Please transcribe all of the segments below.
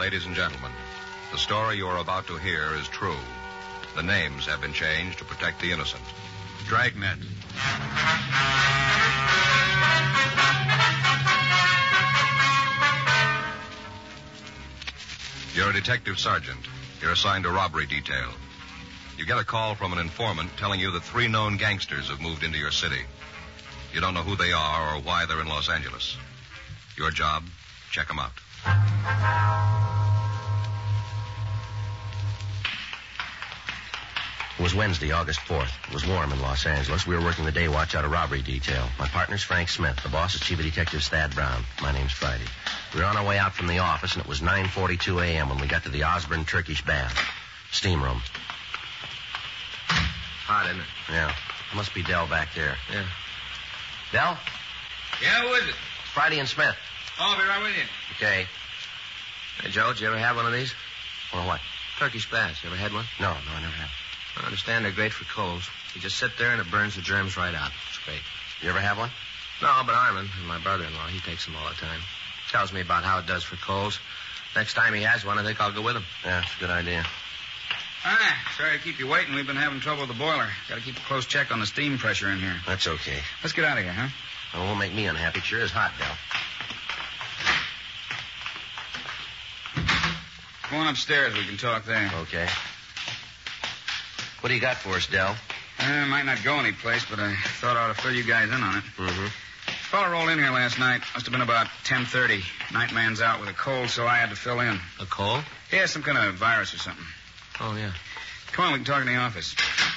ladies and gentlemen. The story you are about to hear is true. The names have been changed to protect the innocent. Dragnet. You're a detective sergeant. You're assigned to robbery detail. You get a call from an informant telling you that 3 known gangsters have moved into your city. You don't know who they are or why they're in Los Angeles. Your job, check them out. It was Wednesday, August 4th. It was warm in Los Angeles. We were working the day watch out of robbery detail. My partner's Frank Smith. The boss is Chief of Detectives Thad Brown. My name's Friday. We were on our way out from the office, and it was 9:42 a.m. when we got to the Osborne Turkish Bath. Steam room. Hot, isn't it? Yeah. Must be Dell back there. Yeah. Dell? Yeah, who is it? Friday and Smith. Oh, I'll be right with you. Okay. Hey, Joe, did you ever have one of these? Well, what? Turkish baths. You ever had one? No, I never have. I understand they're great for colds. You just sit there and it burns the germs right out. It's great. You ever have one? No, but Armin, my brother-in-law, he takes them all the time. Tells me about how it does for colds. Next time he has one, I think I'll go with him. Yeah, it's a good idea. Hi. Sorry to keep you waiting. We've been having trouble with the boiler. Got to keep a close check on the steam pressure in here. That's okay. Let's get out of here, huh? Well, it won't make me unhappy. It sure is hot, Dell. Go on upstairs. We can talk there. Okay. What do you got for us, Dell? Might not go anyplace, but I thought I ought to fill you guys in on it. Mm-hmm. Fellow rolled in here last night. Must have been about 10:30. Nightman's out with a cold, so I had to fill in. A cold? Yeah, some kind of virus or something. Oh, yeah. Come on, we can talk in the office.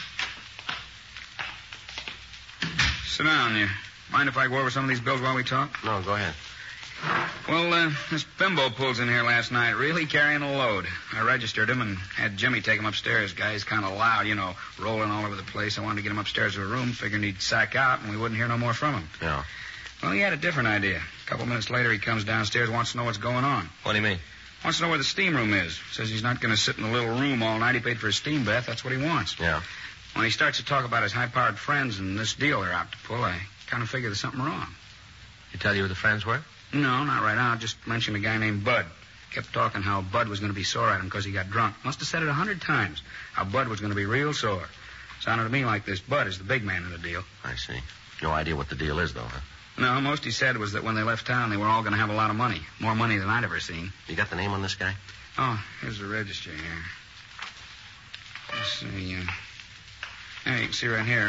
Sit down. You mind if I go over some of these bills while we talk? No, go ahead. Well, this bimbo pulls in here last night, really carrying a load. I registered him and had Jimmy take him upstairs. Guy's kind of loud, rolling all over the place. I wanted to get him upstairs to a room, figuring he'd sack out and we wouldn't hear no more from him. Yeah. Well, he had a different idea. A couple minutes later, he comes downstairs, wants to know what's going on. What do you mean? Wants to know where the steam room is. Says he's not going to sit in the little room all night. He paid for a steam bath. That's what he wants. Yeah. When he starts to talk about his high-powered friends and this deal they're out to pull, I kind of figure there's something wrong. He tell you who the friends were? No, not right now. Just mentioned a guy named Bud. Kept talking how Bud was going to be sore at him because he got drunk. Must have said it 100 times, how Bud was going to be real sore. Sounded to me like this Bud is the big man in the deal. I see. No idea what the deal is, though, huh? No, most he said was that when they left town, they were all going to have a lot of money. More money than I'd ever seen. You got the name on this guy? Oh, here's the register here. Let's see. Yeah, you can see right here.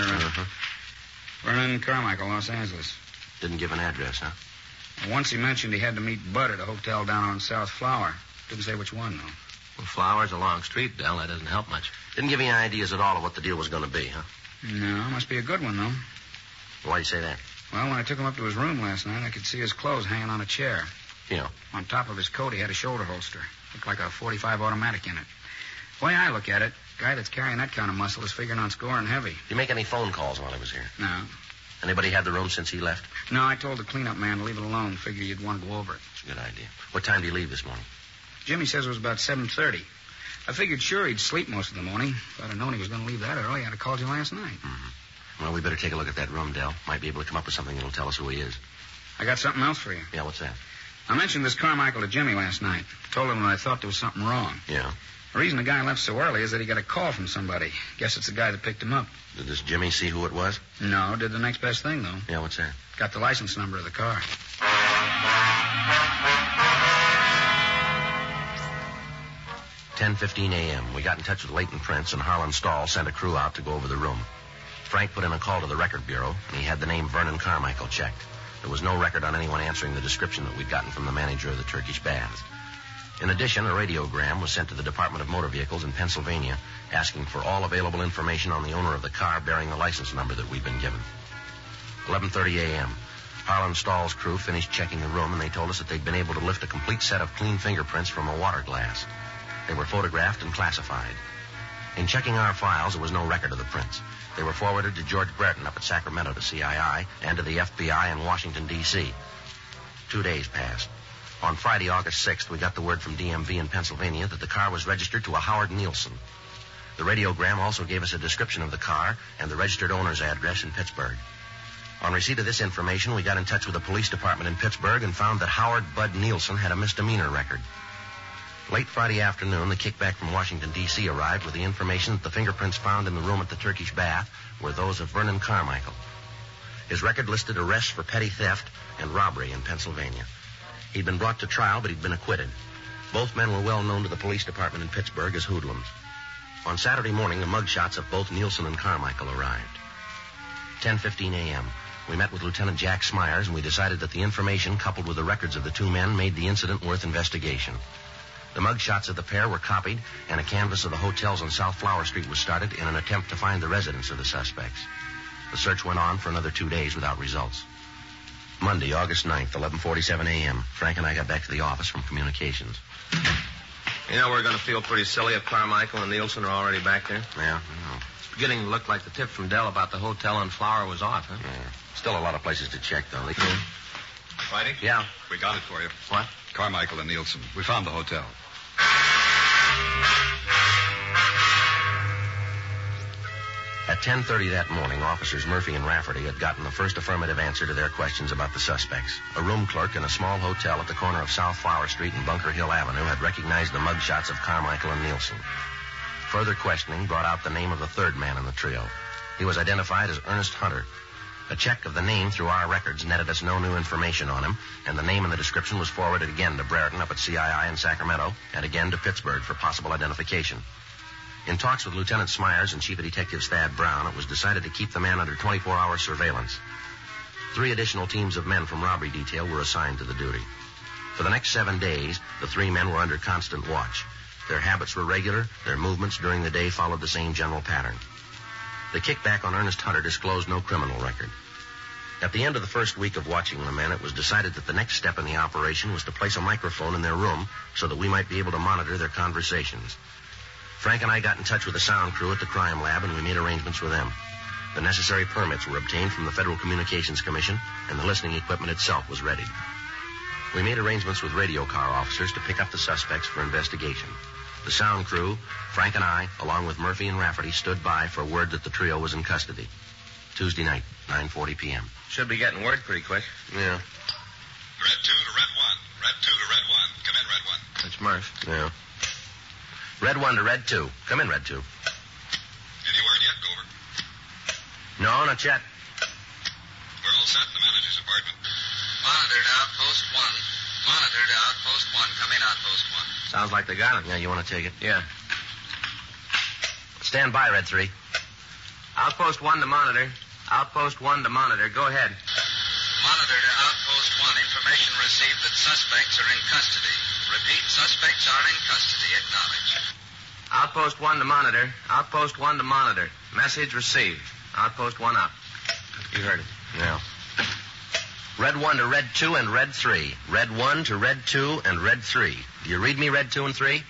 Vernon Carmichael, Los Angeles. Didn't give an address, huh? Once he mentioned he had to meet Bud at a hotel down on South Flower. Didn't say which one, though. Well, Flower's a long street, Dell. That doesn't help much. Didn't give you any ideas at all of what the deal was going to be, huh? No, must be a good one, though. Why do you say that? Well, when I took him up to his room last night, I could see his clothes hanging on a chair. Yeah. On top of his coat, he had a shoulder holster. Looked like a .45 automatic in it. The way I look at it, a guy that's carrying that kind of muscle is figuring on scoring heavy. Did you make any phone calls while he was here? No. Anybody had the room since he left? No, I told the cleanup man to leave it alone. Figured you'd want to go over it. It's a good idea. What time did he leave this morning? Jimmy says it was about 7:30. I figured sure he'd sleep most of the morning. If I'd have known he was going to leave that early, I'd have called you last night. Mm-hmm. Well, we better take a look at that room, Dell. Might be able to come up with something that'll tell us who he is. I got something else for you. Yeah, what's that? I mentioned this Carmichael to Jimmy last night. Told him that I thought there was something wrong. Yeah. The reason the guy left so early is that he got a call from somebody. Guess it's the guy that picked him up. Did this Jimmy see who it was? No, did the next best thing, though. Yeah, what's that? Got the license number of the car. 10:15 a.m. We got in touch with Leighton Prince, and Harlan Stahl sent a crew out to go over the room. Frank put in a call to the record bureau, and he had the name Vernon Carmichael checked. There was no record on anyone answering the description that we'd gotten from the manager of the Turkish Baths. In addition, a radiogram was sent to the Department of Motor Vehicles in Pennsylvania, asking for all available information on the owner of the car bearing the license number that we'd been given. 11:30 a.m. Harlan Stahl's crew finished checking the room, and they told us that they'd been able to lift a complete set of clean fingerprints from a water glass. They were photographed and classified. In checking our files, there was no record of the prints. They were forwarded to George Brereton up at Sacramento to CII and to the FBI in Washington, D.C. 2 days passed. On Friday, August 6th, we got the word from DMV in Pennsylvania that the car was registered to a Howard Nielsen. The radiogram also gave us a description of the car and the registered owner's address in Pittsburgh. On receipt of this information, we got in touch with the police department in Pittsburgh and found that Howard Bud Nielsen had a misdemeanor record. Late Friday afternoon, the kickback from Washington, D.C. arrived with the information that the fingerprints found in the room at the Turkish Bath were those of Vernon Carmichael. His record listed arrests for petty theft and robbery in Pennsylvania. He'd been brought to trial, but he'd been acquitted. Both men were well known to the police department in Pittsburgh as hoodlums. On Saturday morning, the mugshots of both Nielsen and Carmichael arrived. 10:15 a.m. We met with Lieutenant Jack Smyers, and we decided that the information, coupled with the records of the two men, made the incident worth investigation. The mugshots of the pair were copied, and a canvass of the hotels on South Flower Street was started in an attempt to find the residence of the suspects. The search went on for another 2 days without results. Monday, August 9th, 11:47 a.m. Frank and I got back to the office from communications. You know, we're going to feel pretty silly if Carmichael and Nielsen are already back there. Yeah, I know. It's beginning to look like the tip from Dell about the hotel on Flower was off, huh? Yeah. Still a lot of places to check, though. Friday? Yeah. We got it for you. What? Carmichael and Nielsen. We found the hotel. At 10:30 that morning, officers Murphy and Rafferty had gotten the first affirmative answer to their questions about the suspects. A room clerk in a small hotel at the corner of South Flower Street and Bunker Hill Avenue had recognized the mugshots of Carmichael and Nielsen. Further questioning brought out the name of the third man in the trio. He was identified as Ernest Hunter. A check of the name through our records netted us no new information on him, and the name and the description was forwarded again to Brereton up at CII in Sacramento and again to Pittsburgh for possible identification. In talks with Lieutenant Smyers and Chief of Detectives Thad Brown, it was decided to keep the man under 24-hour surveillance. 3 additional teams of men from robbery detail were assigned to the duty. For the next 7 days, the 3 men were under constant watch. Their habits were regular. Their movements during the day followed the same general pattern. The kickback on Ernest Hunter disclosed no criminal record. At the end of the first week of watching the men, it was decided that the next step in the operation was to place a microphone in their room so that we might be able to monitor their conversations. Frank and I got in touch with the sound crew at the crime lab, and we made arrangements with them. The necessary permits were obtained from the Federal Communications Commission, and the listening equipment itself was ready. We made arrangements with radio car officers to pick up the suspects for investigation. The sound crew, Frank and I, along with Murphy and Rafferty, stood by for word that the trio was in custody. Tuesday night, 9:40 p.m. Should be getting word pretty quick. Yeah. Red 2 to Red 1. Red 2 to Red 1. Come in, Red 1. That's Murph. Yeah. Red 1 to Red 2. Come in, Red 2. Any word yet, Gover? No, not yet. We're all set in the manager's apartment. Monitored outpost 1. Monitored outpost 1. Come in, outpost 1. Sounds like they got it. Yeah, you want to take it? Yeah. Stand by, Red 3. Outpost 1 to monitor. Outpost 1 to monitor. Go ahead. Monitor to outpost 1. Information received that suspects are in custody. Repeat, suspects are in custody. Acknowledge. Outpost 1 to monitor. Outpost 1 to monitor. Message received. Outpost 1 up. You heard it. Yeah. Red 1 to Red 2 and Red 3. Red 1 to Red 2 and Red 3. Do you read me, Red 2 and 3? Red 2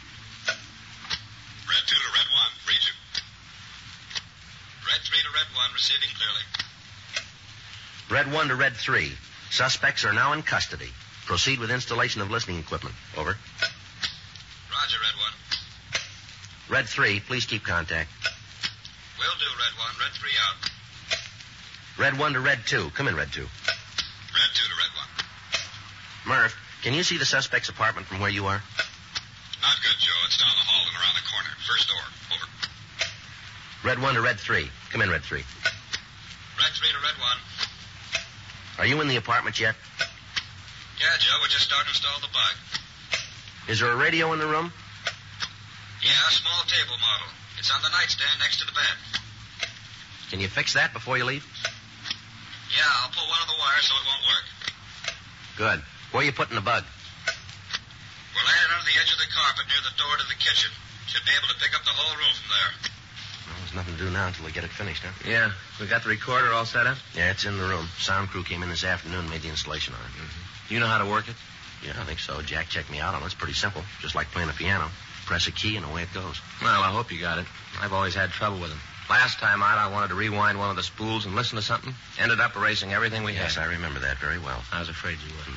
to Red 1. Read you. Red 3 to Red 1. Receiving clearly. Red 1 to Red 3. Suspects are now in custody. Proceed with installation of listening equipment. Over. Roger, Red 1. Red 3, please keep contact. Will do, Red 1. Red 3 out. Red 1 to Red 2. Come in, Red 2. Red 2 to Red 1. Murph, can you see the suspect's apartment from where you are? Not good, Joe. It's down the hall and around the corner. First door. Over. Red 1 to Red 3. Come in, Red 3. Red 3 to Red 1. Are you in the apartment yet? Yeah, Joe. We're just starting to install the bug. Is there a radio in the room? Yeah, a small table model. It's on the nightstand next to the bed. Can you fix that before you leave? Yeah, I'll pull one of the wires so it won't work. Good. Where are you putting the bug? We're laying it under the edge of the carpet near the door to the kitchen. Should be able to pick up the whole room from there. Well, there's nothing to do now until we get it finished, huh? Yeah. We got the recorder all set up? Yeah, it's in the room. Sound crew came in this afternoon and made the installation on it. Mm-hmm. You know how to work it? Yeah, I think so. Jack checked me out on it. It's pretty simple. Just like playing a piano. Press a key and away it goes. Well, I hope you got it. I've always had trouble with them. Last time out, I wanted to rewind one of the spools and listen to something. Ended up erasing everything we had. Yes, I remember that very well. I was afraid you would.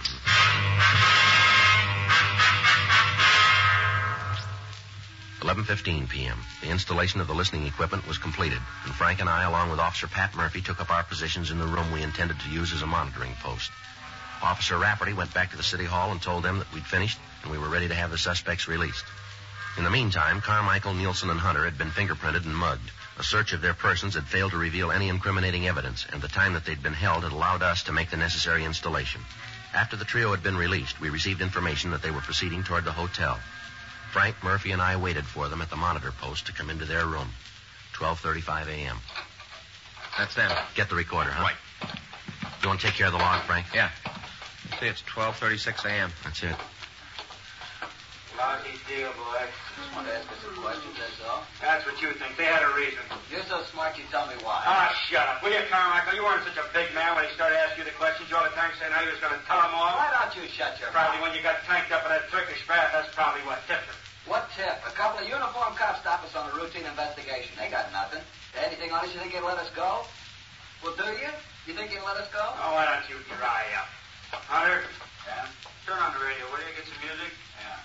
11:15 p.m. The installation of the listening equipment was completed, and Frank and I, along with Officer Pat Murphy, took up our positions in the room we intended to use as a monitoring post. Officer Rafferty went back to the city hall and told them that we'd finished and we were ready to have the suspects released. In the meantime, Carmichael, Nielsen, and Hunter had been fingerprinted and mugged. A search of their persons had failed to reveal any incriminating evidence, and the time that they'd been held had allowed us to make the necessary installation. After the trio had been released, we received information that they were proceeding toward the hotel. Frank, Murphy, and I waited for them at the monitor post to come into their room. 12:35 a.m. That's them. Get the recorder, huh? Right. You want to take care of the log, Frank? Yeah. See, it's 12:36 a.m. That's it. Lousy deal, boy. Just want to ask us some questions, that's all. That's what you think. They had a reason. You're so smart, you tell me why. Ah, shut up. Will you, Carmichael? You weren't such a big man when he started asking you the questions all the time, saying how he was going to tell them all. Why don't you shut your Probably mouth? when you got tanked up in that Turkish bath, that's probably what tipped him. What tip? A couple of uniformed cops stop us on a routine investigation. They got nothing. Anything on us, you think you'll let us go? Well, do you? You think you'll let us go? Oh, why don't you dry up? Hunter, Yeah? turn on the radio, will you? Get some music? Yeah.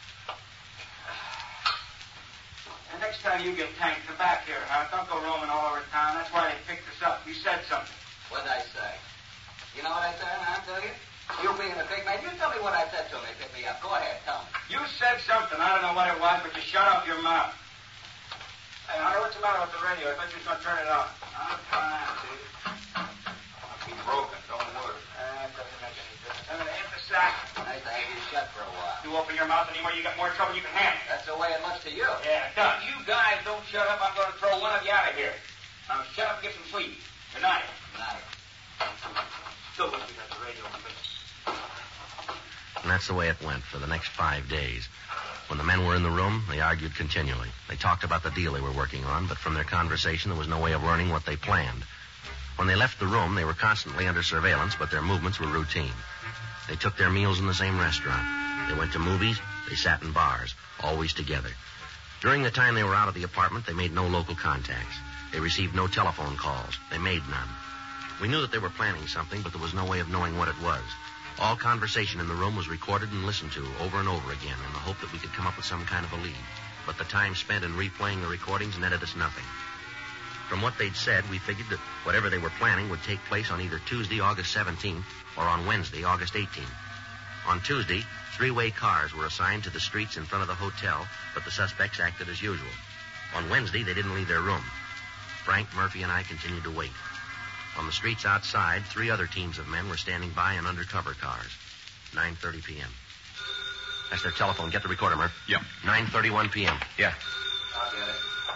And next time you get tanked, come back here, huh? Don't go roaming all over town. That's why they picked us up. You said something. What'd I say? You know what I said, huh? Do you? You being a big man, you tell me what I said to him. They picked me up. Go ahead, tell me. You said something. I don't know what it was, but you shut off your mouth. Hey, Hunter, what's the matter with the radio? I thought you was going to turn it on. I'm trying, see? Must be broken. Don't work. That doesn't make any difference. I'm going to hit the sack. Nice to have you shut for a while. You open your mouth anymore, you got more trouble than you can handle. That's the way it looks to you. Yeah, it does. You guys don't shut up, I'm going to throw one of you out of here. Now shut up and get some sleep. Good night. Nice. Still wish we got the radio on. And that's the way it went for the next 5 days. When the men were in the room, they argued continually. They talked about the deal they were working on, but from their conversation, there was no way of learning what they planned. When they left the room, they were constantly under surveillance, but their movements were routine. They took their meals in the same restaurant. They went to movies. They sat in bars, always together. During the time they were out of the apartment, they made no local contacts. They received no telephone calls. They made none. We knew that they were planning something, but there was no way of knowing what it was. All conversation in the room was recorded and listened to over and over again in the hope that we could come up with some kind of a lead. But the time spent in replaying the recordings netted us nothing. From what they'd said, we figured that whatever they were planning would take place on either Tuesday, August 17th, or on Wednesday, August 18th. On Tuesday, 3-way cars were assigned to the streets in front of the hotel, but the suspects acted as usual. On Wednesday, they didn't leave their room. Frank, Murphy, and I continued to wait. On the streets outside, 3 other teams of men were standing by in undercover cars. 9:30 p.m. That's their telephone. Get the recorder, Murph. Yep. 9:31 p.m. Yeah. I'll get it.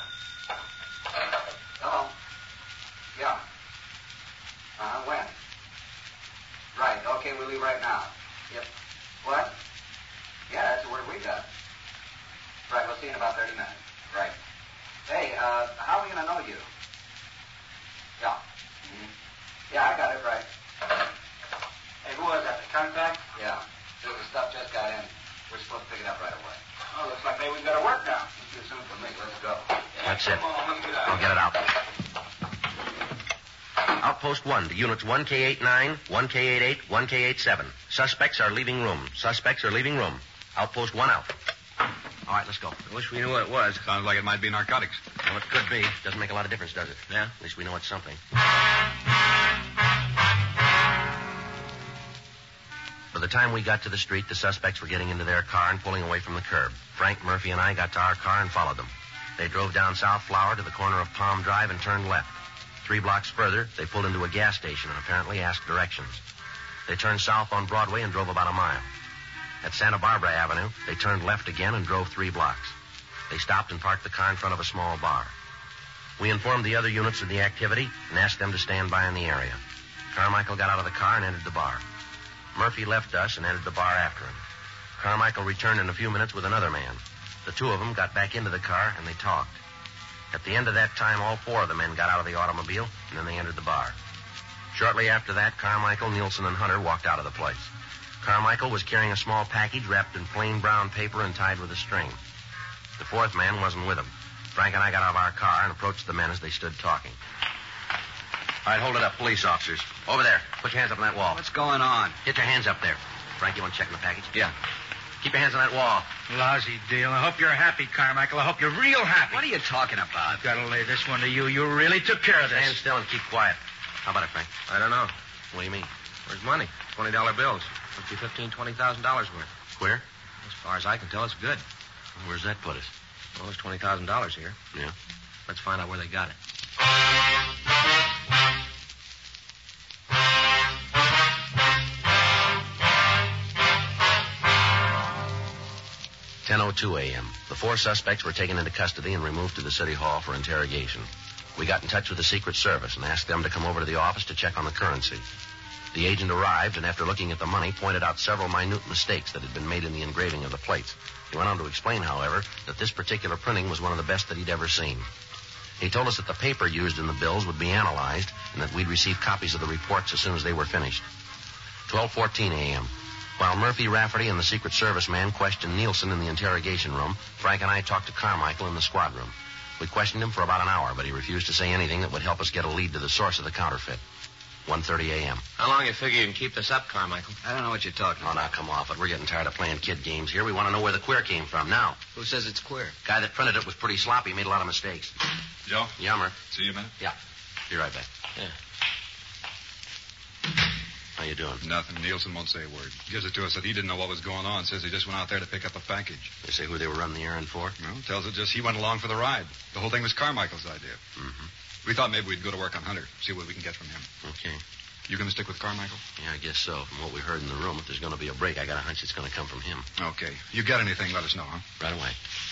Hello? Yeah. When? Right. Okay, we'll leave right now. Yep. What? Yeah, that's the word we got. Right, we'll see you in about 30 minutes. Right. Hey, how are we going to know you? Yeah. Mm-hmm. Yeah, I got it right. Hey, who was that? The contact? Yeah. The stuff just got in. We're supposed to pick it up right away. Oh, looks like maybe we've got to work now. Too soon for me. Let's go. That's it. Come on, let's get out. I'll get it out. Outpost 1 to units 1K89, 1K88, 1K87. Suspects are leaving room. Suspects are leaving room. Outpost 1 out. All right, let's go. I wish we knew what it was. Sounds like it might be narcotics. Well, it could be. Doesn't make a lot of difference, does it? Yeah? At least we know it's something. By the time we got to the street, the suspects were getting into their car and pulling away from the curb. Frank, Murphy, and I got to our car and followed them. They drove down South Flower to the corner of Palm Drive and turned left. 3 blocks further, they pulled into a gas station and apparently asked directions. They turned south on Broadway and drove about a mile. At Santa Barbara Avenue, they turned left again and drove 3 blocks. They stopped and parked the car in front of a small bar. We informed the other units of the activity and asked them to stand by in the area. Carmichael got out of the car and entered the bar. Murphy left us and entered the bar after him. Carmichael returned in a few minutes with another man. The 2 of them got back into the car and they talked. At the end of that time, all 4 of the men got out of the automobile and then they entered the bar. Shortly after that, Carmichael, Nielsen, and Hunter walked out of the place. Carmichael was carrying a small package wrapped in plain brown paper and tied with a string. The 4th man wasn't with him. Frank and I got out of our car and approached the men as they stood talking. All right, hold it up, police officers. Over there. Put your hands up on that wall. What's going on? Get your hands up there. Frank, you want to check in the package? Yeah. Keep your hands on that wall. Lousy deal. I hope you're happy, Carmichael. I hope you're real happy. What are you talking about? I've got to lay this one to you. You really took care of this. Stand still and keep quiet. How about it, Frank? I don't know. What do you mean? Where's money? $20 bills. Must be $15,000, $20,000 worth. Where? As far as I can tell, it's good. Where's that put us? Well, there's $20,000 here. Yeah. Let's find out where they got it. 10:02 a.m. The 4 suspects were taken into custody and removed to the city hall for interrogation. We got in touch with the Secret Service and asked them to come over to the office to check on the currency. The agent arrived and, after looking at the money, pointed out several minute mistakes that had been made in the engraving of the plates. He went on to explain, however, that this particular printing was one of the best that he'd ever seen. He told us that the paper used in the bills would be analyzed and that we'd receive copies of the reports as soon as they were finished. 12:14 a.m. While Murphy, Rafferty, and the Secret Service man questioned Nielsen in the interrogation room, Frank and I talked to Carmichael in the squad room. We questioned him for about an hour, but he refused to say anything that would help us get a lead to the source of the counterfeit. 1:30 a.m. How long you figure you can keep this up, Carmichael? I don't know what you're talking about. Oh, now, come off it. We're getting tired of playing kid games here. We want to know where the queer came from now. Who says it's queer? Guy that printed it was pretty sloppy. Made a lot of mistakes. Joe? Yummer. See you a minute? Yeah. Be right back. Yeah. How you doing? Nothing. Nielsen won't say a word. Gives it to us that he didn't know what was going on. Says he just went out there to pick up a package. They say who they were running the errand for? Well, tells it just he went along for the ride. The whole thing was Carmichael's idea. Mm-hmm. We thought maybe we'd go to work on Hunter, see what we can get from him. Okay. You going to stick with Carmichael? Yeah, I guess so. From what we heard in the room, if there's going to be a break, I got a hunch it's going to come from him. Okay. You got anything, let us know, huh? Right away.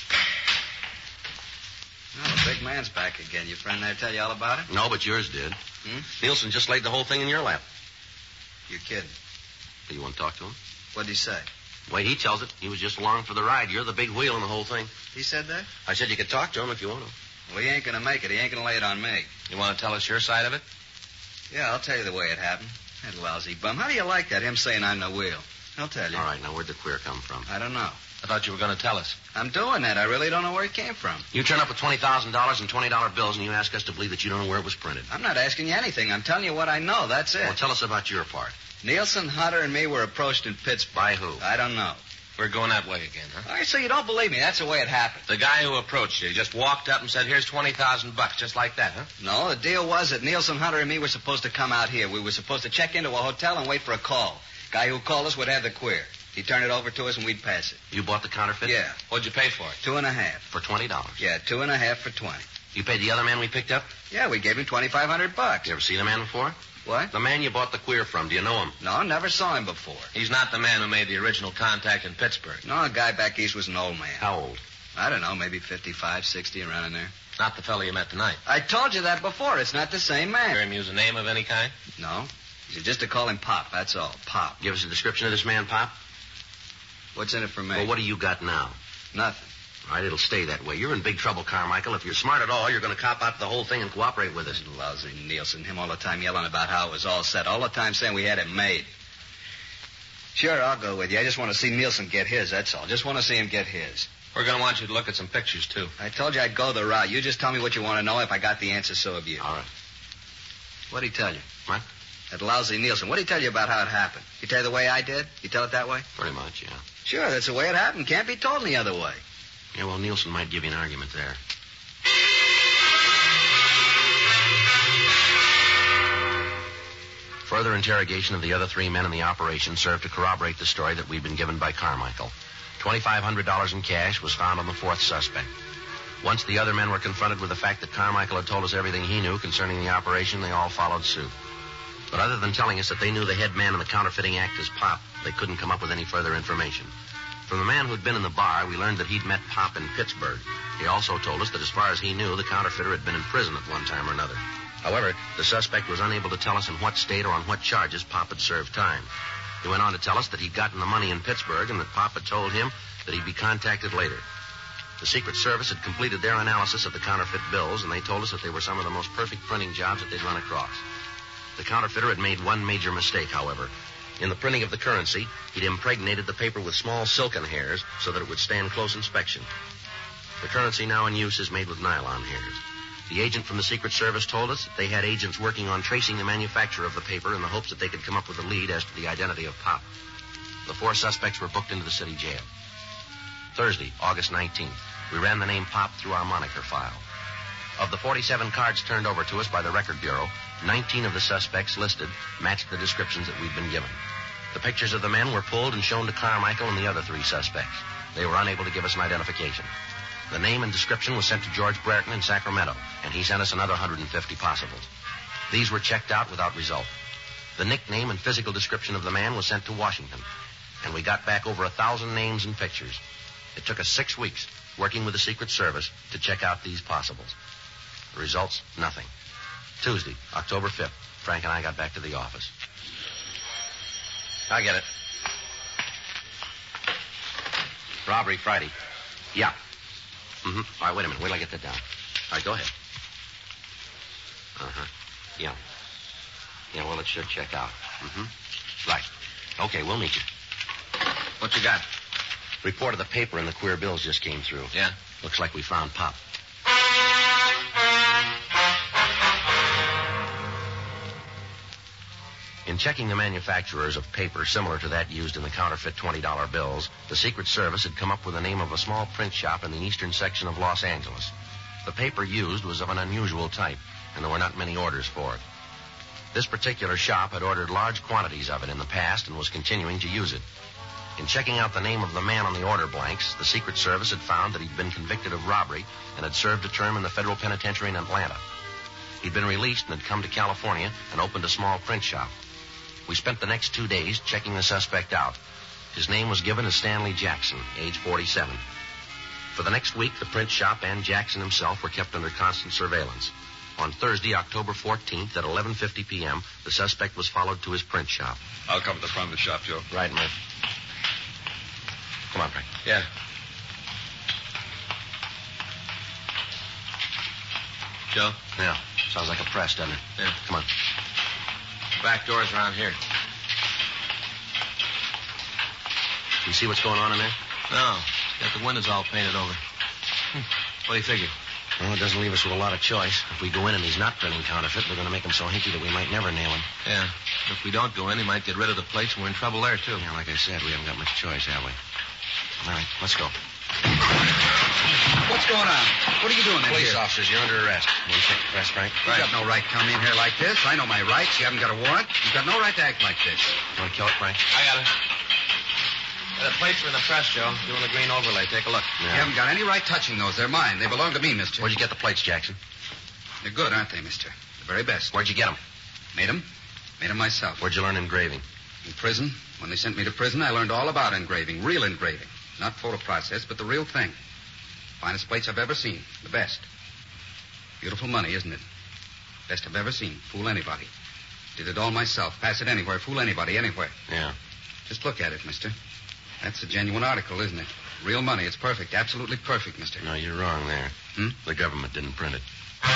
Oh, the big man's back again. Your friend there tell you all about it? No, but yours did. Nielsen just laid the whole thing in your lap. You're kidding. Do you want to talk to him? What'd he say? Wait, he tells it. He was just along for the ride. You're the big wheel in the whole thing. He said that? I said you could talk to him if you want to. Well, he ain't going to make it. He ain't going to lay it on me. You want to tell us your side of it? Yeah, I'll tell you the way it happened. That lousy bum. How do you like that, him saying I'm the wheel? I'll tell you. All right, now where'd the queer come from? I don't know. I thought you were going to tell us. I'm doing that. I really don't know where it came from. You turn up with $20,000 and $20 bills, and you ask us to believe that you don't know where it was printed. I'm not asking you anything. I'm telling you what I know. That's it. Well, tell us about your part. Nielsen, Hunter, and me were approached in Pittsburgh. By who? I don't know. We're going that way again, huh? All right, so you don't believe me. That's the way it happened. The guy who approached you just walked up and said, here's $20,000, just like that, huh? No, the deal was that Nielsen, Hunter, and me were supposed to come out here. We were supposed to check into a hotel and wait for a call. Guy who called us would have the queer. He'd turn it over to us and we'd pass it. You bought the counterfeit? Yeah. What'd you pay for it? 2.5. For $20? Yeah, 2.5 for 20. You paid the other man we picked up? Yeah, we gave him $2,500. You ever see the man before? What? The man you bought the queer from. Do you know him? No, never saw him before. He's not the man who made the original contact in Pittsburgh. No, a guy back east was an old man. How old? I don't know, maybe 55, 60, around in there. Not the fellow you met tonight. I told you that before. It's not the same man. Hear him use a name of any kind? No. Just to call him Pop, that's all. Pop. Give us a description of this man, Pop. What's in it for me? Well, what do you got now? Nothing. All right, it'll stay that way. You're in big trouble, Carmichael. If you're smart at all, you're going to cop out the whole thing and cooperate with us. Lousy Nielsen. Him all the time yelling about how it was all set. All the time saying we had it made. Sure, I'll go with you. I just want to see Nielsen get his, that's all. Just want to see him get his. We're going to want you to look at some pictures, too. I told you I'd go the route. You just tell me what you want to know. If I got the answer, so have you. All right. What'd he tell you? What? That lousy Nielsen. What'd he tell you about how it happened? He tell you the way I did? You tell it that way? Pretty much, yeah. Sure, that's the way it happened. Can't be told any other way. Yeah, well, Nielsen might give you an argument there. Further interrogation of the other 3 men in the operation served to corroborate the story that we'd been given by Carmichael. $2,500 in cash was found on the 4th suspect. Once the other men were confronted with the fact that Carmichael had told us everything he knew concerning the operation, they all followed suit. But other than telling us that they knew the head man in the counterfeiting act as Pop, they couldn't come up with any further information. From the man who'd been in the bar, we learned that he'd met Pop in Pittsburgh. He also told us that as far as he knew, the counterfeiter had been in prison at one time or another. However, the suspect was unable to tell us in what state or on what charges Pop had served time. He went on to tell us that he'd gotten the money in Pittsburgh and that Pop had told him that he'd be contacted later. The Secret Service had completed their analysis of the counterfeit bills, and they told us that they were some of the most perfect printing jobs that they'd run across. The counterfeiter had made one major mistake, however. In the printing of the currency, he'd impregnated the paper with small silken hairs so that it would stand close inspection. The currency now in use is made with nylon hairs. The agent from the Secret Service told us that they had agents working on tracing the manufacturer of the paper in the hopes that they could come up with a lead as to the identity of Pop. The 4 suspects were booked into the city jail. Thursday, August 19th, we ran the name Pop through our moniker file. Of the 47 cards turned over to us by the Record Bureau, 19 of the suspects listed matched the descriptions that we'd been given. The pictures of the men were pulled and shown to Carmichael and the other 3 suspects. They were unable to give us an identification. The name and description was sent to George Brereton in Sacramento, and he sent us another 150 possibles. These were checked out without result. The nickname and physical description of the man was sent to Washington, and we got back over 1,000 names and pictures. It took us 6 weeks, working with the Secret Service, to check out these possibles. The results, nothing. Tuesday, October 5th, Frank and I got back to the office. I get it. Robbery Friday. Yeah. Mm-hmm. All right, wait a minute. Wait till I get that down. All right, go ahead. Uh-huh. Yeah. Yeah, well, it should check out. Mm-hmm. Right. Okay, we'll meet you. What you got? Report of the paper and the queer bills just came through. Yeah? Looks like we found Pop. In checking the manufacturers of paper similar to that used in the counterfeit $20 bills, the Secret Service had come up with the name of a small print shop in the eastern section of Los Angeles. The paper used was of an unusual type, and there were not many orders for it. This particular shop had ordered large quantities of it in the past and was continuing to use it. In checking out the name of the man on the order blanks, the Secret Service had found that he'd been convicted of robbery and had served a term in the federal penitentiary in Atlanta. He'd been released and had come to California and opened a small print shop. We spent the next 2 days checking the suspect out. His name was given as Stanley Jackson, age 47. For the next week, the print shop and Jackson himself were kept under constant surveillance. On Thursday, October 14th at 11:50 p.m., the suspect was followed to his print shop. I'll cover the front of the shop, Joe. Right, Murph. Come on, Frank. Yeah. Joe? Yeah. Sounds like a press, doesn't it? Yeah. Come on. Back door's around here. You see what's going on in there? No. Got the windows all painted over. What do you figure? Well, it doesn't leave us with a lot of choice. If we go in and he's not printing counterfeit, we're going to make him so hinky that we might never nail him. Yeah. If we don't go in, he might get rid of the plates, and we're in trouble there, too. Yeah, like I said, we haven't got much choice, have we? All right, let's go. What's going on? What are you doing in Police here? officers, you're under arrest. You want to check the press, Frank? You got no right to come in here like this. I know my rights. You haven't got a warrant. You've got no right to act like this. You want to kill it, Frank? I got it. The plates are in the press, Joe. Doing the green overlay. Take a look. You haven't got any right touching those. They're mine. They belong to me, mister. Where'd you get the plates, Jackson? They're good, aren't they, mister? The very best. Where'd you get them? Made them myself. Where'd you learn engraving? In prison. When they sent me to prison, I learned all about engraving. Real engraving. Not photo process, but the real thing. Finest plates I've ever seen. The best. Beautiful money, isn't it? Best I've ever seen. Fool anybody. Did it all myself. Pass it anywhere. Fool anybody, anywhere. Yeah. Just look at it, mister. That's a genuine article, isn't it? Real money. It's perfect. Absolutely perfect, mister. No, you're wrong there. The government didn't print it.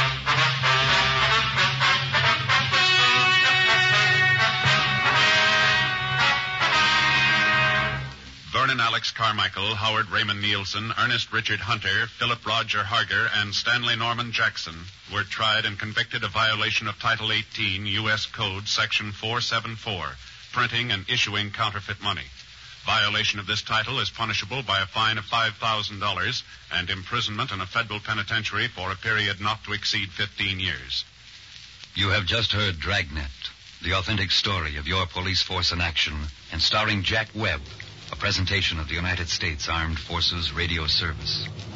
Vernon Alex Carmichael, Howard Raymond Nielsen, Ernest Richard Hunter, Philip Roger Harger, and Stanley Norman Jackson were tried and convicted of violation of Title 18, U.S. Code, Section 474, printing and issuing counterfeit money. Violation of this title is punishable by a fine of $5,000 and imprisonment in a federal penitentiary for a period not to exceed 15 years. You have just heard Dragnet, the authentic story of your police force in action, and starring Jack Webb, a presentation of the United States Armed Forces Radio Service.